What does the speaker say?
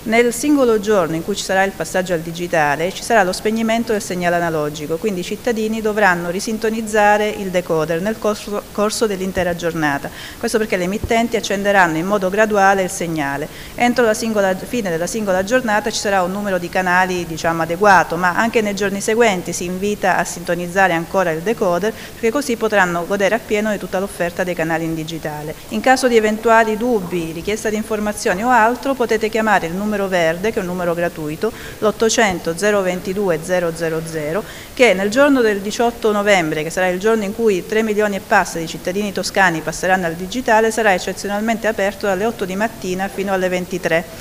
Nel singolo giorno in cui ci sarà il passaggio al digitale ci sarà lo spegnimento del segnale analogico, quindi i cittadini dovranno risintonizzare il decoder nel corso dell'intera giornata. Questo perché le emittenti accenderanno in modo graduale il segnale. Entro la fine della singola giornata ci sarà un numero di canali adeguato, ma anche nei giorni seguenti si invita a sintonizzare ancora il decoder, perché così potranno godere appieno di tutta l'offerta dei canali in digitale. In caso di eventuali dubbi, richiesta di informazioni o altro, potete chiamare il numero verde, che è un numero gratuito, l'800 022 000, che nel giorno del 18 novembre, che sarà il giorno in cui 3 milioni e passa di cittadini toscani passeranno al digitale, sarà eccezionalmente aperto dalle 8 di mattina fino alle 23.